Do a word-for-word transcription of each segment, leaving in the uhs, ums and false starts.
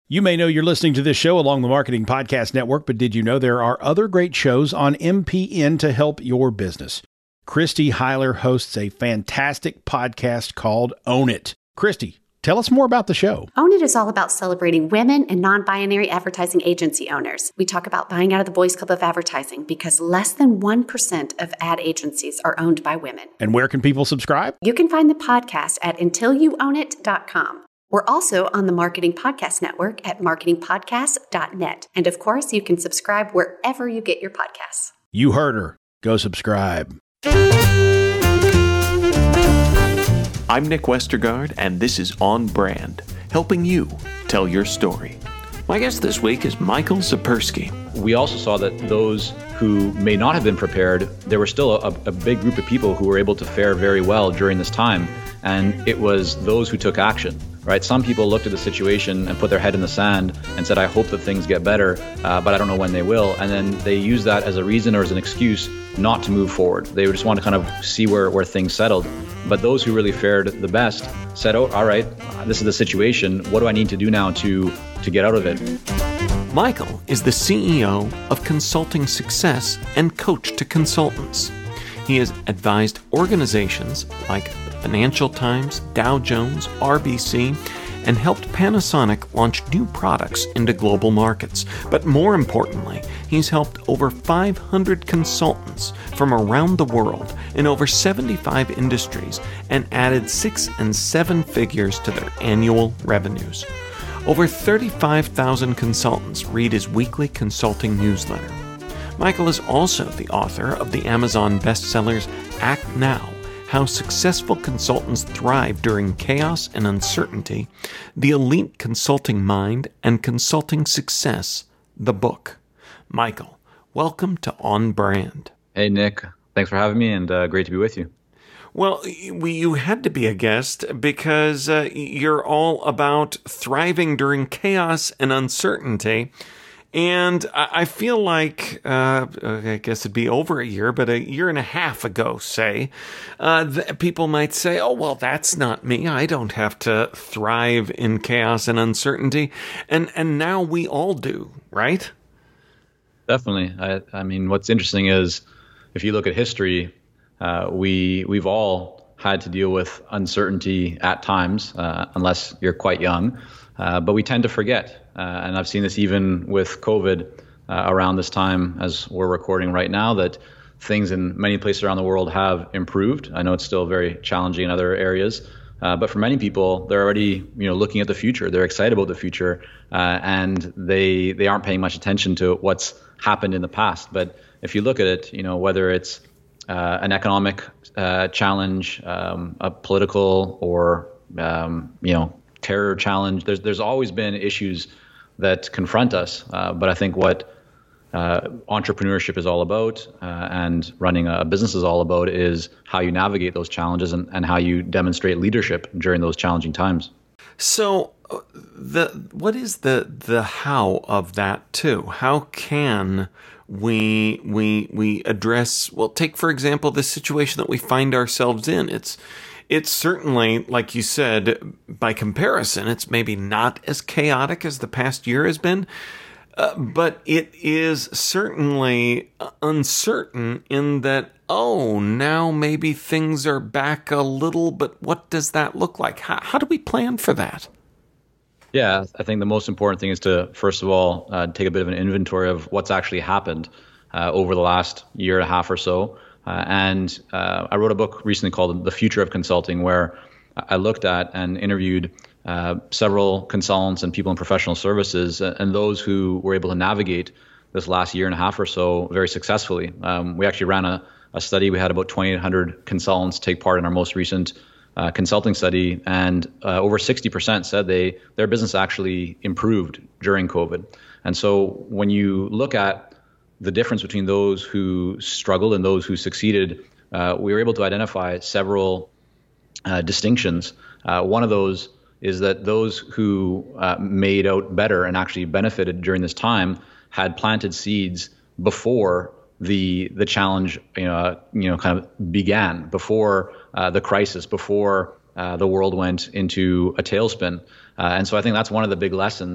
You may know you're listening to this show along the Marketing Podcast Network, but did you know there are other great shows on M P N to help your business? Christy Heiler hosts a fantastic podcast called Own It. Christy, tell us more about the show. Own It is all about celebrating women and non-binary advertising agency owners. We talk about buying out of the Boys Club of Advertising because less than one percent of ad agencies are owned by women. And where can people subscribe? You can find the podcast at until you own it dot com. We're also on the Marketing Podcast Network at marketing podcast dot net. And of course, you can subscribe wherever you get your podcasts. You heard her. Go subscribe. I'm Nick Westergaard, and this is On Brand, helping you tell your story. My guest this week is Michael Zipursky. We also saw that those who may not have been prepared, there was still a, a big group of people who were able to fare very well during this time. And it was those who took action, right? Some people looked at the situation and put their head in the sand and said, I hope that things get better, uh, but I don't know when they will. And then they used that as a reason or as an excuse not to move forward. They just want to kind of see where, where things settled. But those who really fared the best said, oh, all right, this is the situation. What do I need to do now to, to get out of it? Michael is the C E O of Consulting Success and coach to consultants. He has advised organizations like the Financial Times, Dow Jones, R B C, and helped Panasonic launch new products into global markets. But more importantly, he's helped over five hundred consultants from around the world in over seventy-five industries and added six and seven figures to their annual revenues. Over thirty-five thousand consultants read his weekly consulting newsletter. Michael is also the author of the Amazon bestsellers Act Now, How Successful Consultants Thrive During Chaos and Uncertainty, The Elite Consulting Mind, and Consulting Success, the book. Michael, welcome to On Brand. Hey, Nick. Thanks for having me, and uh, great to be with you. Well, we, you had to be a guest because uh, you're all about thriving during chaos and uncertainty. And I feel like, uh, I guess it'd be over a year, but a year and a half ago, say, uh, th- people might say, oh, well, that's not me. I don't have to thrive in chaos and uncertainty. And and now we all do, right? Definitely. I, I mean, what's interesting is if you look at history, uh, we, we've all had to deal with uncertainty at times, uh, unless you're quite young. Uh, but we tend to forget. Uh, and I've seen this even with COVID uh, around this time as we're recording right now, that things in many places around the world have improved. I know it's still very challenging in other areas, uh, but for many people, they're already you know looking at the future. They're excited about the future, uh, and they they aren't paying much attention to what's happened in the past. But if you look at it, you know whether it's uh, an economic uh, challenge, um, a political, or um, you know. terror challenge. There's there's always been issues that confront us, uh, but I think what uh, entrepreneurship is all about uh, and running a business is all about is how you navigate those challenges and, and how you demonstrate leadership during those challenging times. So the what is the the how of that too? How can we we we address, well, take for example the situation that we find ourselves in. It's It's certainly, like you said, by comparison, it's maybe not as chaotic as the past year has been, uh, but it is certainly uncertain in that, oh, now maybe things are back a little, but what does that look like? How, how do we plan for that? Yeah, I think the most important thing is to, first of all, uh, take a bit of an inventory of what's actually happened uh, over the last year and a half or so. Uh, and uh, I wrote a book recently called The Future of Consulting, where I looked at and interviewed uh, several consultants and people in professional services uh, and those who were able to navigate this last year and a half or so very successfully. Um, we actually ran a, a study. We had about twenty-eight hundred consultants take part in our most recent uh, consulting study, and uh, over sixty percent said they their business actually improved during COVID. And so when you look at the difference between those who struggled and those who succeeded, uh, we were able to identify several uh, distinctions. Uh, one of those is that those who uh, made out better and actually benefited during this time had planted seeds before the the challenge, you know, you know, kind of began, before uh, the crisis, before uh, the world went into a tailspin. Uh, and so I think that's one of the big lessons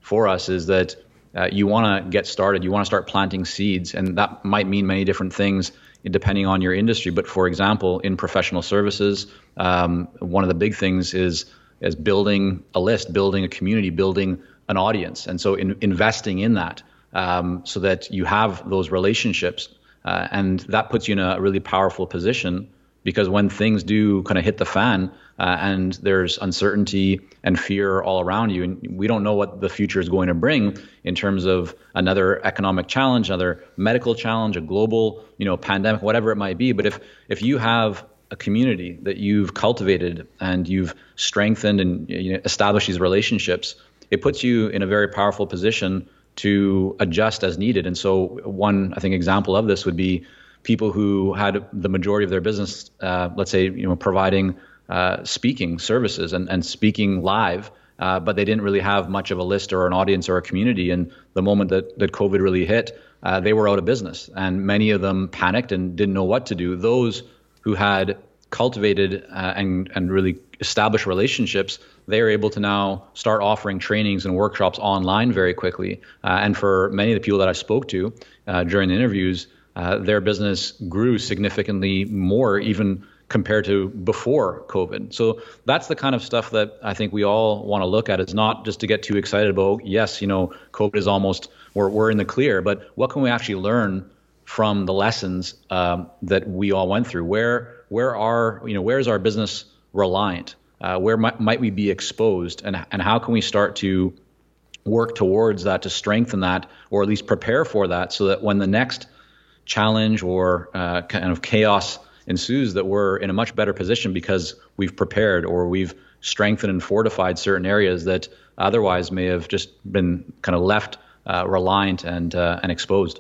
for us is that uh, you want to get started, you want to start planting seeds, and that might mean many different things depending on your industry. But for example, in professional services, um, one of the big things is is building a list, building a community, building an audience, and so in, investing in that um, so that you have those relationships, uh, and that puts you in a really powerful position. Because when things do kind of hit the fan uh, and there's uncertainty and fear all around you, and we don't know what the future is going to bring in terms of another economic challenge, another medical challenge, a global, you know, pandemic, whatever it might be. But if if you have a community that you've cultivated and you've strengthened and, you know, established these relationships, it puts you in a very powerful position to adjust as needed. And so one, I think, example of this would be people who had the majority of their business, uh, let's say, you know, providing uh, speaking services and, and speaking live, uh, but they didn't really have much of a list or an audience or a community. And the moment that, that COVID really hit, uh, they were out of business. And many of them panicked and didn't know what to do. Those who had cultivated uh, and, and really established relationships, they are able to now start offering trainings and workshops online very quickly. Uh, and for many of the people that I spoke to uh, during the interviews, Uh, their business grew significantly more even compared to before COVID. So that's the kind of stuff that I think we all want to look at. It's not just to get too excited about, yes, you know, COVID is almost, we're, we're in the clear, but what can we actually learn from the lessons um, that we all went through? Where, where are, you know, where is our business reliant? Uh, where might, might we be exposed? And, and how can we start to work towards that, to strengthen that, or at least prepare for that, so that when the next challenge or uh, kind of chaos ensues, that we're in a much better position because we've prepared or we've strengthened and fortified certain areas that otherwise may have just been kind of left uh, reliant and uh, and exposed.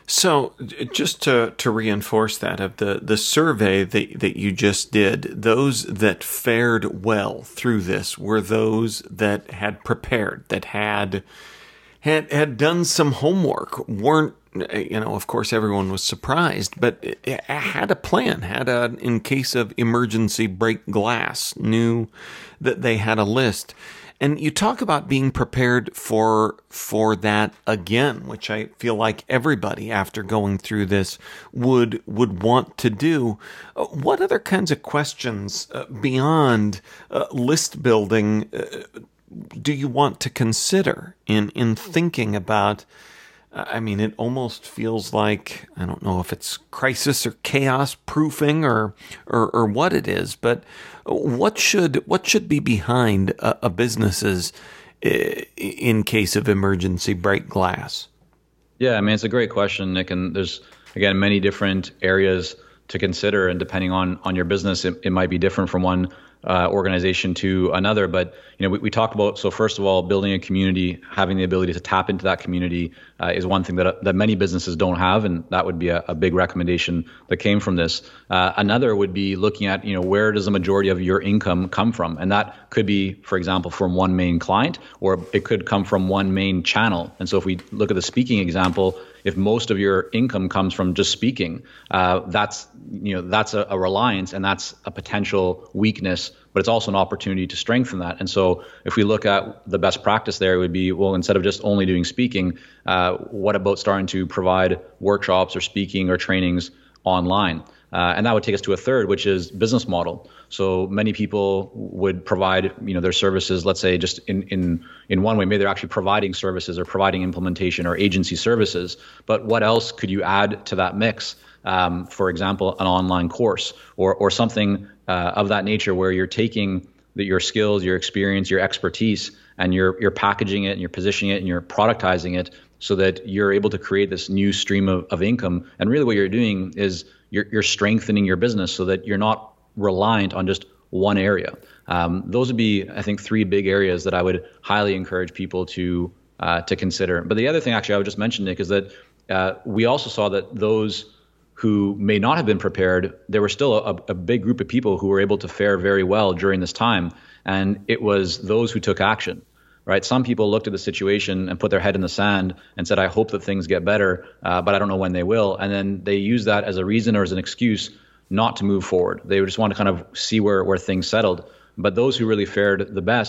So just to, to reinforce that, of the, the survey that, that you just did, those that fared well through this were those that had prepared, that had had had done some homework, weren't, you know, of course, everyone was surprised, but had a plan, had a, in case of emergency, break glass, knew that they had a list. And you talk about being prepared for for that again, which I feel like everybody after going through this would would want to do. What other kinds of questions uh, beyond uh, list building uh, do you want to consider in, in thinking about? I mean, it almost feels like, I don't know if it's crisis or chaos proofing or, or, or what it is, but what should, what should be behind a, a business's in case of emergency break glass? Yeah, I mean, it's a great question, Nick, and there's, again, many different areas to consider, and depending on, on your business, it, it might be different from one Uh, organization to another. But, you know, we, we talked about, so first of all, building a community, having the ability to tap into that community uh, is one thing that that many businesses don't have, and that would be a, a big recommendation that came from this. Uh, another would be looking at, you know, where does the majority of your income come from? And that could be, for example, from one main client, or it could come from one main channel. And so if we look at the speaking example, if most of your income comes from just speaking, uh, that's, you know, that's a, a reliance, and that's a potential weakness, but it's also an opportunity to strengthen that. And so if we look at the best practice there, it would be, well, instead of just only doing speaking, uh, what about starting to provide workshops or speaking or trainings online? Uh, and that would take us to a third, which is business model. So many people would provide, you know, their services, let's say just in, in, in one way, maybe they're actually providing services or providing implementation or agency services, but what else could you add to that mix? Um, for example, an online course or, or something uh, of that nature, where you're taking the, your skills, your experience, your expertise, and you're, you're packaging it and you're positioning it and you're productizing it so that you're able to create this new stream of, of income. And really what you're doing is you're, you're strengthening your business so that you're not reliant on just one area. Um, those would be, I think, three big areas that I would highly encourage people to uh, to consider. But the other thing, actually, I would just mention, Nick, is that uh, we also saw that those who may not have been prepared, there were still a, a big group of people who were able to fare very well during this time. And it was those who took action, right? Some people looked at the situation and put their head in the sand and said, I hope that things get better, uh, but I don't know when they will. And then they used that as a reason or as an excuse not to move forward. They just want to kind of see where, where things settled. But those who really fared the best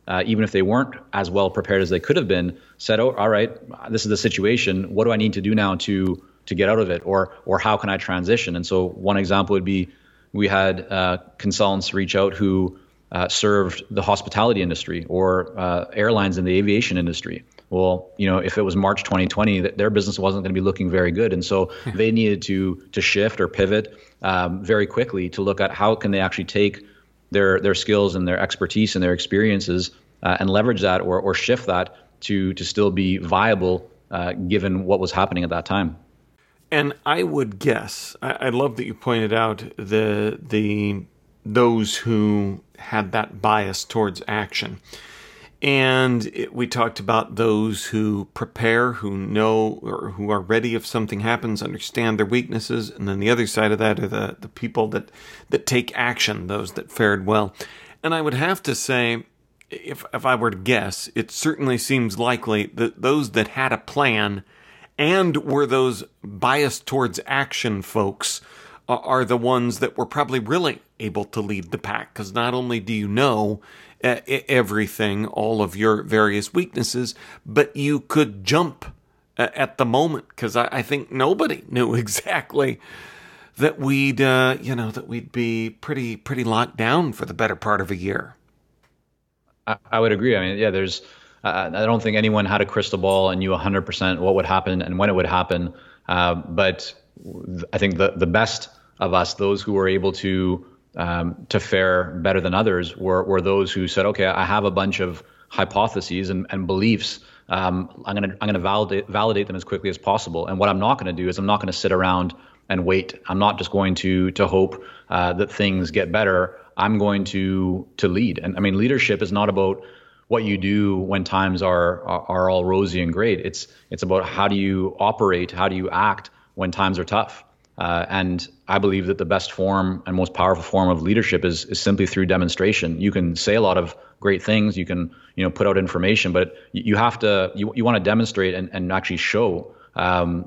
uh, even if they weren't as well prepared as they could have been, said, oh, all right, this is the situation. What do I need to do now to to get out of it? Or or how can I transition? And so one example would be, we had uh, consultants reach out who uh, served the hospitality industry or uh, airlines in the aviation industry. Well, you know, if it was March twenty twenty, that their business wasn't going to be looking very good. And so they needed to to shift or pivot um, very quickly to look at how can they actually take their their skills and their expertise and their experiences uh, and leverage that or or shift that to to still be viable uh, given what was happening at that time. And I would guess, I, I love that you pointed out the the those who had that bias towards action. And it, we talked about those who prepare, who know, or who are ready if something happens, understand their weaknesses. And then the other side of that are the, the people that, that take action, those that fared well. And I would have to say, if if I were to guess, it certainly seems likely that those that had a plan and were those biased towards action folks uh, are the ones that were probably really able to lead the pack. Because not only do you know uh, everything, all of your various weaknesses, but you could jump uh, at the moment. Because I, I think nobody knew exactly that we'd, uh, you know, that we'd be pretty pretty locked down for the better part of a year. I, I would agree. I mean, yeah, there's. Uh, I don't think anyone had a crystal ball and knew one hundred percent what would happen and when it would happen. Uh, but I think the the best of us, those who were able to um, to fare better than others, were were those who said, okay, I have a bunch of hypotheses and, and beliefs. Um, I'm gonna I'm gonna validate validate them as quickly as possible. And what I'm not going to do is I'm not going to sit around and wait. I'm not just going to to hope uh, that things get better. I'm going to to lead. And I mean, leadership is not about what you do when times are, are are all rosy and great. It's it's about how do you operate, how do you act when times are tough. Uh, and I believe that the best form and most powerful form of leadership is is simply through demonstration. You can say a lot of great things, you can you know put out information, but you have to you you want to demonstrate and, and actually show um,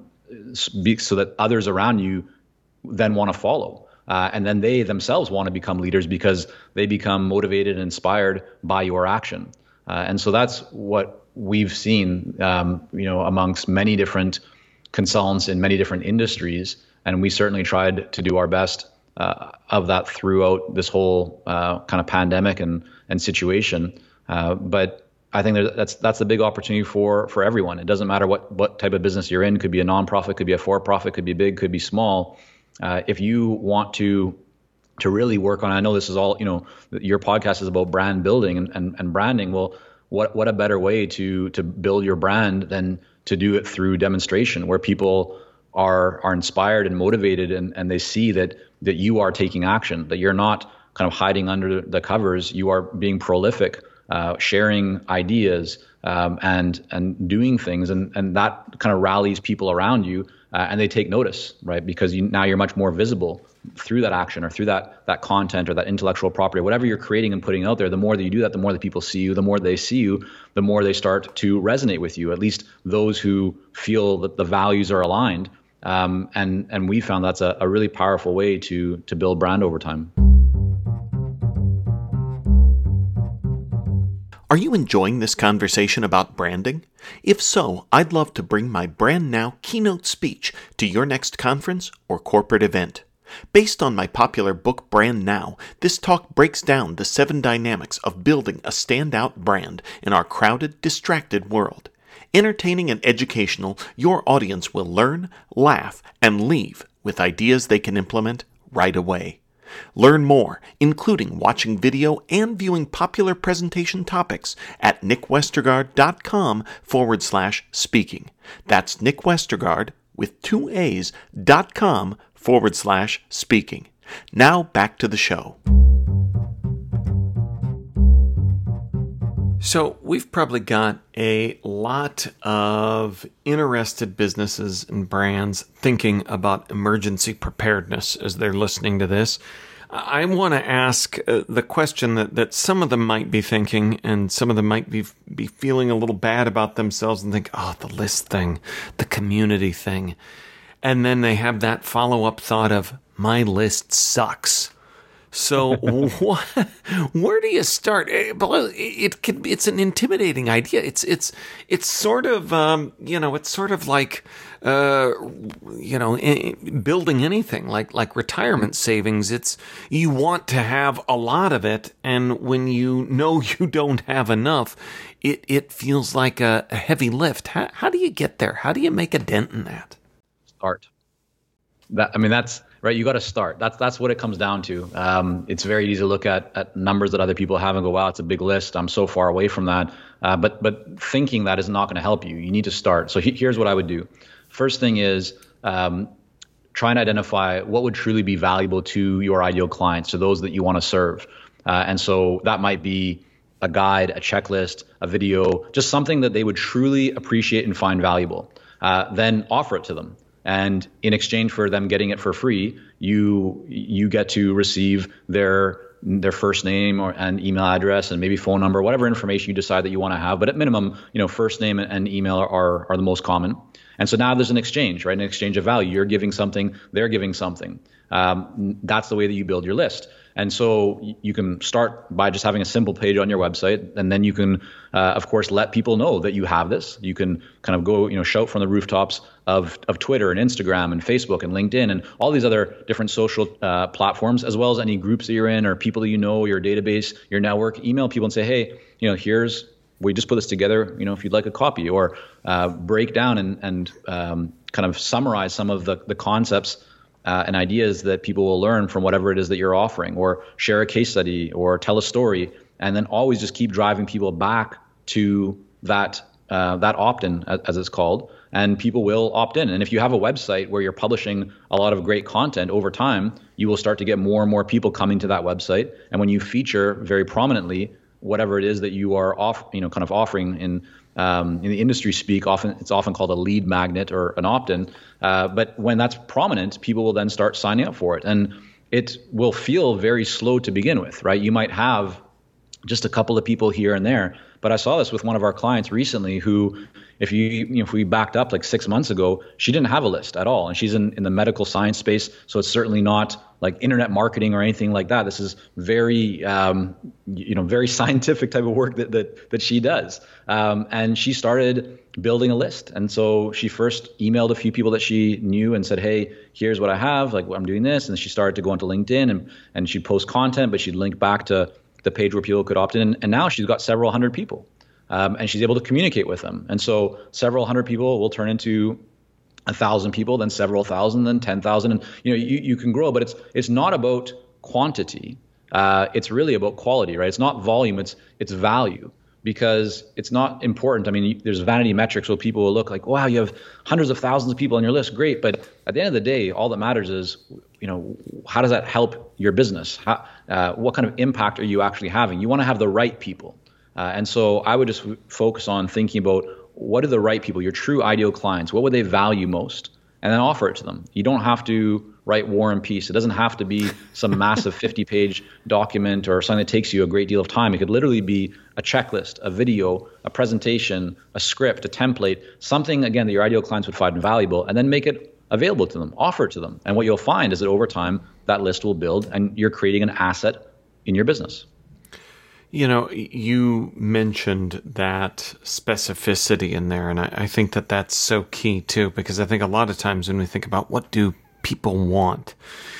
so that others around you then want to follow. Uh, and then they themselves want to become leaders because they become motivated and inspired by your action. Uh, and so that's what we've seen, um, you know, amongst many different consultants in many different industries. And we certainly tried to do our best uh, of that throughout this whole uh, kind of pandemic and and situation. Uh, but I think that's that's the big opportunity for for everyone. It doesn't matter what what type of business you're in. It could be a nonprofit, could be a for-profit, could be big, could be small. Uh, if you want to to really work on, I know this is all, you know, your podcast is about brand building and, and, and branding. Well, what what a better way to to build your brand than to do it through demonstration, where people are are inspired and motivated and, and they see that that you are taking action, that you're not kind of hiding under the covers. You are being prolific, uh, sharing ideas um, and and doing things, and and that kind of rallies people around you. Uh, and they take notice, right? Because you, now you're much more visible through that action or through that that content or that intellectual property, whatever you're creating and putting out there. The more that you do that, the more that people see you. The more they see you, the more they start to resonate with you. At least those who feel that the values are aligned. Um, and and we found that's a, a really powerful way to to build brand over time. Are you enjoying this conversation about branding? If so, I'd love to bring my Brand Now keynote speech to your next conference or corporate event. Based on my popular book Brand Now, this talk breaks down the seven dynamics of building a standout brand in our crowded, distracted world. Entertaining and educational, your audience will learn, laugh, and leave with ideas they can implement right away. Learn more, including watching video and viewing popular presentation topics at nickwestergaard.com forward slash speaking. That's Nick Westergaard with two A's dot com forward slash speaking. Now back to the show. So we've probably got a lot of interested businesses and brands thinking about emergency preparedness as they're listening to this. I want to ask uh, the question that, that some of them might be thinking, and some of them might be be feeling a little bad about themselves and think, oh, the list thing, the community thing. And then they have that follow-up thought of, my list sucks. So what, where do you start? It, it can, it's an intimidating idea. It's, it's, it's sort of, um, you know, it's sort of like, uh, you know, building anything like, like retirement savings. It's, you want to have a lot of it. And when you know you don't have enough, it, it feels like a, a heavy lift. How, how do you get there? How do you make a dent in that? Start. That, I mean, that's right. You got to start. That's, that's what it comes down to. Um, it's very easy to look at, at numbers that other people have and go, wow, it's a big list. I'm so far away from that. Uh, but, but thinking that is not going to help you. You need to start. So he, here's what I would do. First thing is, um, try and identify what would truly be valuable to your ideal clients, to those that you want to serve. Uh, and so that might be a guide, a checklist, a video, just something that they would truly appreciate and find valuable. Uh, then offer it to them. And in exchange for them getting it for free, you you get to receive their their first name or an email address and maybe phone number, whatever information you decide that you want to have. But at minimum, you know, first name and email are are the most common. And so now there's an exchange, right? An exchange of value. You're giving something, they're giving something. Um, that's the way that you build your list. And so you can start by just having a simple page on your website, and then you can, uh, of course, let people know that you have this. You can kind of go, you know, shout from the rooftops of of Twitter and Instagram and Facebook and LinkedIn and all these other different social uh, platforms, as well as any groups that you're in or people that you know, your database, your network. Email people and say, hey, you know, here's, we just put this together, you know, if you'd like a copy, or uh, break down and, and um, kind of summarize some of the, the concepts uh, and ideas that people will learn from whatever it is that you're offering, or share a case study or tell a story, and then always just keep driving people back to that uh, that opt-in, as it's called, and people will opt in. And if you have a website where you're publishing a lot of great content over time, you will start to get more and more people coming to that website. And when you feature very prominently whatever it is that you are off, you know, kind of offering in um, in the industry speak, often it's often called a lead magnet or an opt-in. Uh, but when that's prominent, people will then start signing up for it, and it will feel very slow to begin with, right? You might have just a couple of people here and there, but I saw this with one of our clients recently who, if you, you know, if we backed up like six months ago, she didn't have a list at all, and she's in, in the medical science space, so it's certainly not like internet marketing or anything like that. This is very, um, you know, very scientific type of work that that that she does. Um, and she started building a list. And so she first emailed a few people that she knew and said, hey, here's what I have, like I'm doing this. And she started to go into LinkedIn and and she'd post content, but she'd link back to the page where people could opt in. And, and now she's got several hundred people, um, and she's able to communicate with them. And so several hundred people will turn into a thousand people, then several thousand, then ten thousand, and you know you, you can grow. But it's it's not about quantity. Uh, it's really about quality, right? It's not volume. It's it's value, because it's not important. I mean, there's vanity metrics where people will look like, wow, you have hundreds of thousands of people on your list, great. But at the end of the day, all that matters is, you know, how does that help your business? How, uh, what kind of impact are you actually having? You want to have the right people, uh, and so I would just f- focus on thinking about, what are the right people, your true ideal clients? What would they value most? And then offer it to them. You don't have to write War and Peace. It doesn't have to be some massive fifty-page document or something that takes you a great deal of time. It could literally be a checklist, a video, a presentation, a script, a template, something, again, that your ideal clients would find valuable, and then make it available to them, offer it to them. And what you'll find is that over time, that list will build, and you're creating an asset in your business. You know, you mentioned that specificity in there, and I, I think that that's so key too, because I think a lot of times when we think about what do people want,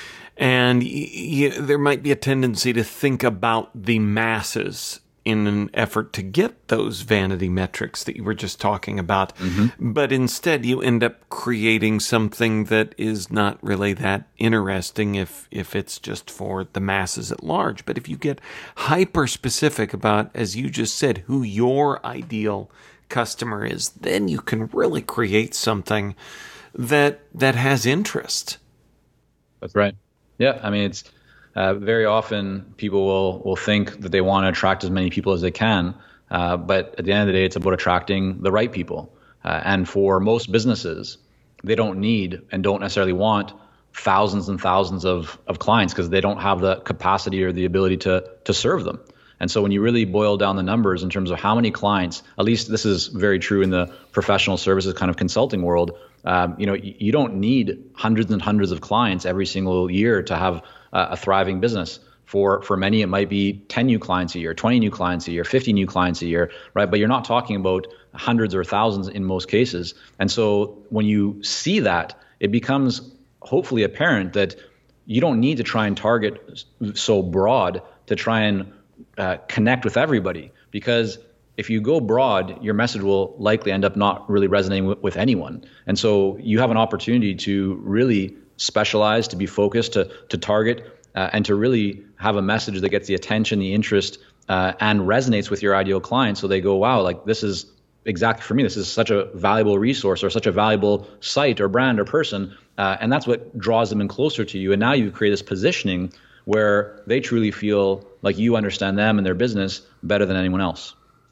and y- y- there might be a tendency to think about the masses in an effort to get those vanity metrics that you were just talking about. Mm-hmm. But instead you end up creating something that is not really that interesting if, if it's just for the masses at large. But if you get hyper specific about, as you just said, who your ideal customer is, then you can really create something that, that has interest. That's right. Yeah. I mean, it's, Uh, very often people will, will think that they want to attract as many people as they can. Uh, but at the end of the day, it's about attracting the right people. Uh, and for most businesses, they don't need and don't necessarily want thousands and thousands of, of clients, because they don't have the capacity or the ability to, to serve them. And so when you really boil down the numbers in terms of how many clients, at least this is very true in the professional services kind of consulting world, um, you know, you, you don't need hundreds and hundreds of clients every single year to have uh, a thriving business. For for many, it might be ten new clients a year, twenty new clients a year, fifty new clients a year, right? But you're not talking about hundreds or thousands in most cases. And so when you see that, it becomes hopefully apparent that you don't need to try and target so broad to try and uh, connect with everybody. Because if you go broad, your message will likely end up not really resonating with, with anyone. And so you have an opportunity to really specialize, to be focused, to to target, uh, and to really have a message that gets the attention, the interest, uh, and resonates with your ideal client. So they go, wow, like this is exactly for me. This is such a valuable resource or such a valuable site or brand or person. Uh, and that's what draws them in closer to you. And now you create this positioning where they truly feel like you understand them and their business better than anyone else.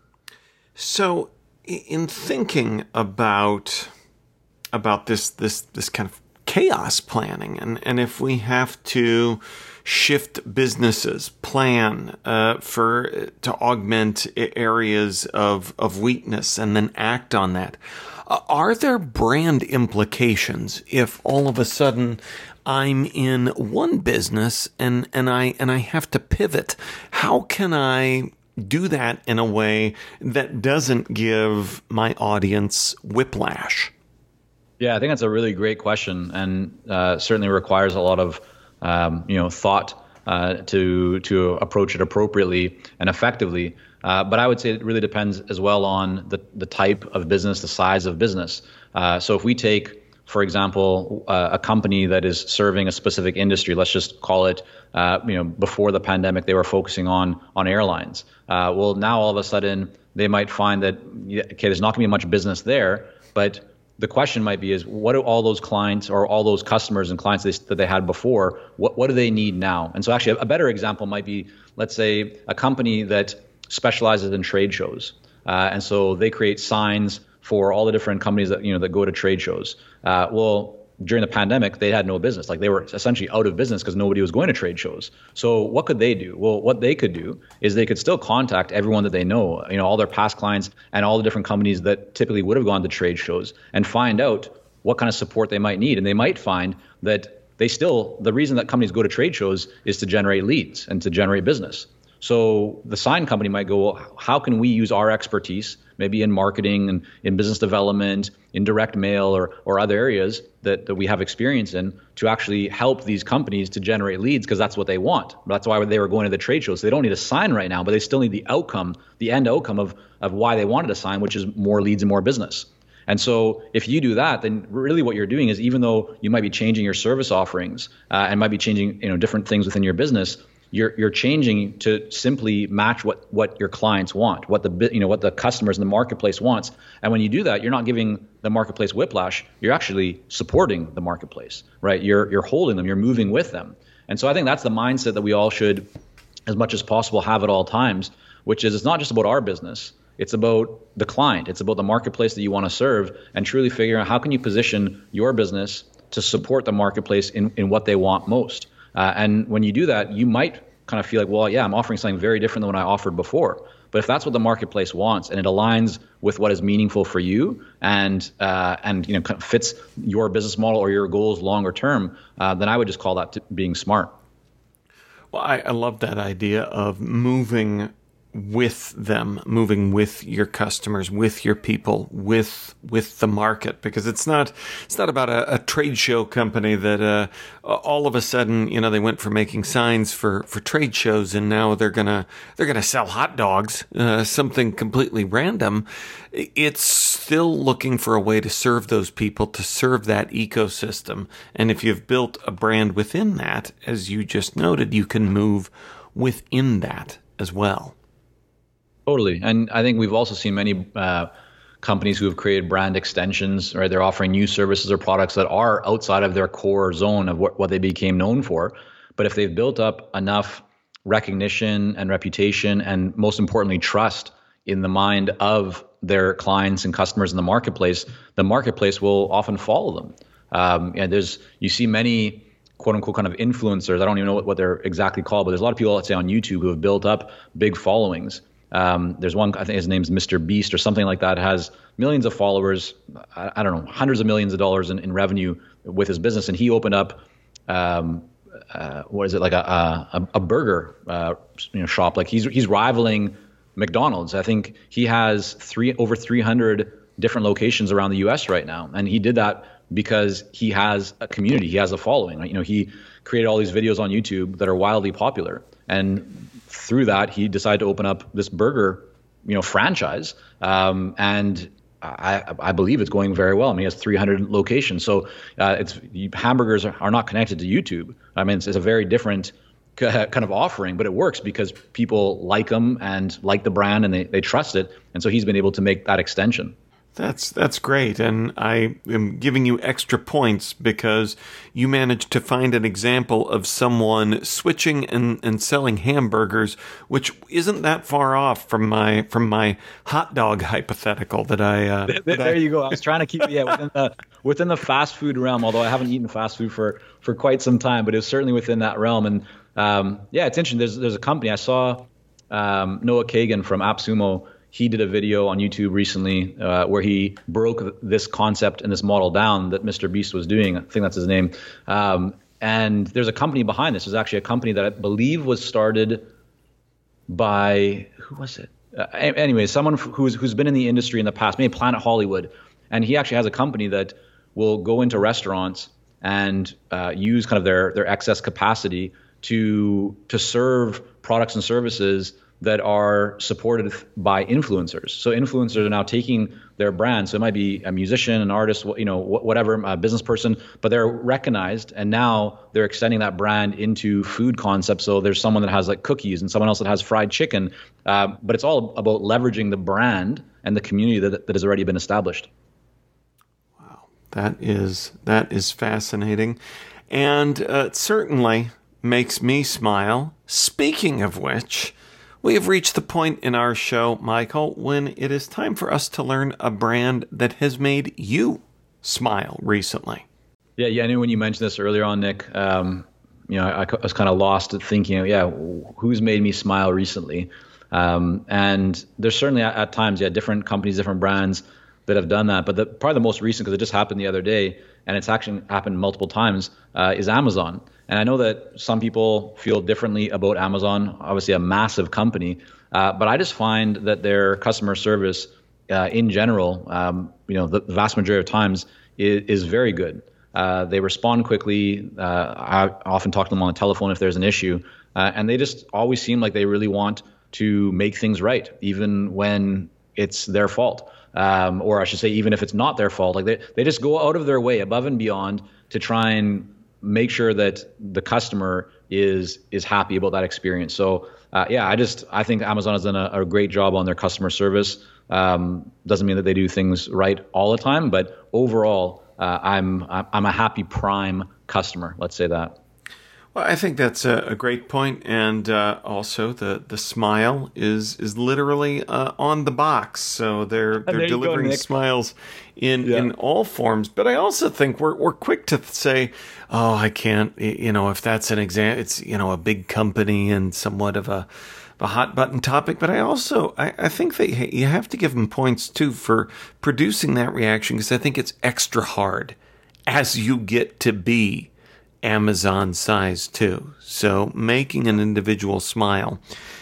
So in thinking about about this this this kind of chaos planning, and, and if we have to shift businesses, plan uh, for to augment areas of, of weakness and then act on that, uh, are there brand implications if all of a sudden I'm in one business and, and I and I have to pivot? How can I do that in a way that doesn't give my audience whiplash? Yeah, I think that's a really great question, and uh, certainly requires a lot of um, you know thought uh, to to approach it appropriately and effectively. Uh, but I would say it really depends as well on the the type of business, the size of business. Uh, so if we take, for example, uh, a company that is serving a specific industry, let's just call it, uh, you know, before the pandemic, they were focusing on on airlines. Uh, well, now all of a sudden they might find that, okay, there's not going to be much business there, but the question might be is, what do all those clients or all those customers and clients they, that they had before, what, what do they need now? And so actually a better example might be, let's say, a company that specializes in trade shows. Uh, and so they create signs for all the different companies that, you know, that go to trade shows. Uh, well, during the pandemic, they had no business. Like they were essentially out of business because nobody was going to trade shows. So what could they do? Well, what they could do is they could still contact everyone that they know, you know, all their past clients and all the different companies that typically would have gone to trade shows, and find out what kind of support they might need. And they might find that they still, the reason that companies go to trade shows is to generate leads and to generate business. So the sign company might go, well, how can we use our expertise, maybe in marketing and in business development, in direct mail or or other areas that, that we have experience in, to actually help these companies to generate leads, because that's what they want. That's why they were going to the trade shows. So they don't need a sign right now, but they still need the outcome, the end outcome of, of why they wanted a sign, which is more leads and more business. And so if you do that, then really what you're doing is, even though you might be changing your service offerings uh, and might be changing, you know, different things within your business, You're you're changing to simply match what, what your clients want, what the you know what the customers in the marketplace wants. And when you do that, you're not giving the marketplace whiplash. You're actually supporting the marketplace, right? You're you're holding them. You're moving with them. And so I think that's the mindset that we all should, as much as possible, have at all times. Which is, it's not just about our business. It's about the client. It's about the marketplace that you want to serve, and truly figuring out how can you position your business to support the marketplace in, in what they want most. Uh, and when you do that, you might kind of feel like, well, yeah, I'm offering something very different than what I offered before. But if that's what the marketplace wants, and it aligns with what is meaningful for you, and uh, and you know kind of fits your business model or your goals longer term, uh, then I would just call that t- being smart. Well, I, I love that idea of moving with them, moving with your customers, with your people, with with the market, because it's not it's not about a, a trade show company that uh, all of a sudden, you know, they went from making signs for, for trade shows and now they're gonna they're gonna sell hot dogs, uh, something completely random. It's still looking for a way to serve those people, to serve that ecosystem, and if you've built a brand within that, as you just noted, you can move within that as well. Totally. And I think we've also seen many uh, companies who have created brand extensions, right? They're offering new services or products that are outside of their core zone of what, what they became known for. But if they've built up enough recognition and reputation, and most importantly, trust in the mind of their clients and customers in the marketplace, the marketplace will often follow them. Um, and there's, you see many quote unquote kind of influencers. I don't even know what, what they're exactly called, but there's a lot of people, let's say on YouTube, who have built up big followings. Um, there's one, I think his name's Mister Beast or something like that, has millions of followers, I, I don't know, hundreds of millions of dollars in, in revenue with his business. And he opened up um, uh, what is it, like a a, a burger uh, you know shop. Like he's he's rivaling McDonald's. I think he has three over three hundred different locations around the U S right now, and he did that because he has a community, he has a following. Right? You know, he created all these videos on YouTube that are wildly popular, and through that, he decided to open up this burger, you know, franchise, um, and I, I believe it's going very well. I mean, he has three hundred locations, so uh, it's hamburgers are, are not connected to YouTube. I mean, it's, it's a very different kind of offering, but it works because people like them and like the brand, and they, they trust it, and so he's been able to make that extension. That's that's great, and I am giving you extra points because you managed to find an example of someone switching and, and selling hamburgers, which isn't that far off from my from my hot dog hypothetical that I. Uh, there that there I, you go. I was trying to keep yeah within the within the fast food realm, although I haven't eaten fast food for for quite some time, but it's certainly within that realm. And um, yeah, it's interesting. There's there's a company I saw, um, Noah Kagan from AppSumo. He did a video on YouTube recently uh, where he broke this concept and this model down that Mister Beast was doing. I think that's his name. Um, and there's a company behind this. There's actually a company that I believe was started by, who was it? Uh, anyway, someone who's who's been in the industry in the past, maybe Planet Hollywood. And he actually has a company that will go into restaurants and uh, use kind of their their excess capacity to to serve products and services that are supported by influencers. So influencers are now taking their brand. So it might be a musician, an artist, you know, whatever, a business person, but they're recognized, and now they're extending that brand into food concepts. So there's someone that has like cookies and someone else that has fried chicken, uh, but it's all about leveraging the brand and the community that, that has already been established. Wow, that is that is fascinating, and uh, it certainly makes me smile. Speaking of which, we have reached the point in our show, Michael, when it is time for us to learn a brand that has made you smile recently. Yeah, yeah. I knew when you mentioned this earlier on, Nick, um, you know, I, I was kind of lost at thinking, yeah, who's made me smile recently? Um, and there's certainly at, at times, yeah, different companies, different brands that have done that. But the, probably the most recent, because it just happened the other day, and it's actually happened multiple times, uh, is Amazon. And I know that some people feel differently about Amazon, obviously a massive company, uh, but I just find that their customer service uh, in general, um, you know, the, the vast majority of times is, is very good. Uh, they respond quickly. Uh, I often talk to them on the telephone if there's an issue, uh, and they just always seem like they really want to make things right, even when it's their fault. Um, or I should say, even if it's not their fault, like they, they just go out of their way above and beyond to try and make sure that the customer is is happy about that experience. So uh, yeah, I just I think Amazon has done a, a great job on their customer service. Um, doesn't mean that they do things right all the time, but overall, uh, I'm I'm a happy Prime customer. Let's say that. Well, I think that's a, a great point, and uh, also the, the smile is is literally uh, on the box, so they're they're delivering go, smiles in yeah. in all forms. But I also think we're we're quick to say, oh, I can't, you know, if that's an example, it's you know a big company and somewhat of a a hot button topic. But I also I, I think that you have to give them points too for producing that reaction, because I think it's extra hard as you get to be Amazon size too. So making an individual smile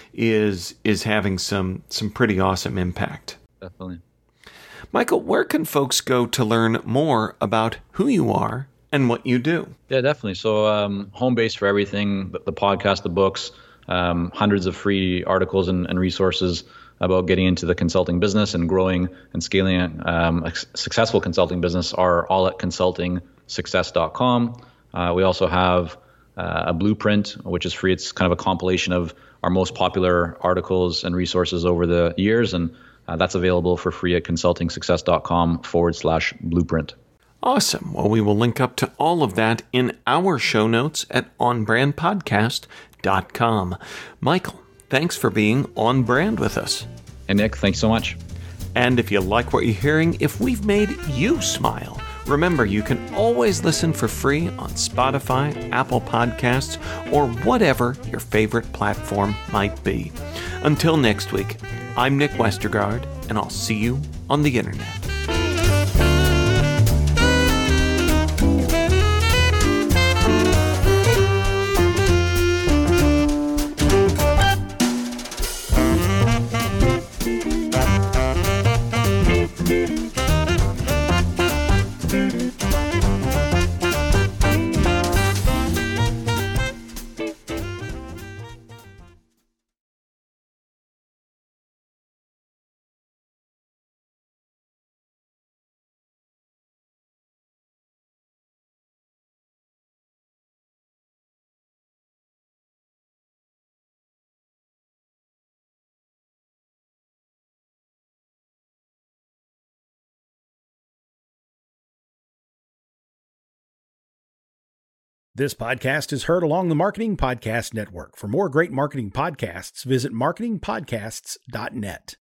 is is having some some pretty awesome impact. Definitely. Michael, where can folks go to learn more about who you are and what you do? Yeah, definitely. So um, home base for everything, the, the podcast, the books, um, hundreds of free articles and, and resources about getting into the consulting business and growing and scaling um, a successful consulting business are all at consulting success dot com. Uh, we also have uh, a blueprint, which is free. It's kind of a compilation of our most popular articles and resources over the years, and uh, that's available for free at consulting success dot com forward slash blueprint. Awesome. Well, we will link up to all of that in our show notes at on brand podcast dot com. Michael, thanks for being on brand with us. Hey, Nick, thanks so much. And if you like what you're hearing, if we've made you smile, remember, you can always listen for free on Spotify, Apple Podcasts, or whatever your favorite platform might be. Until next week, I'm Nick Westergaard, and I'll see you on the internet. This podcast is heard along the Marketing Podcast Network. For more great marketing podcasts, visit marketing podcasts dot net.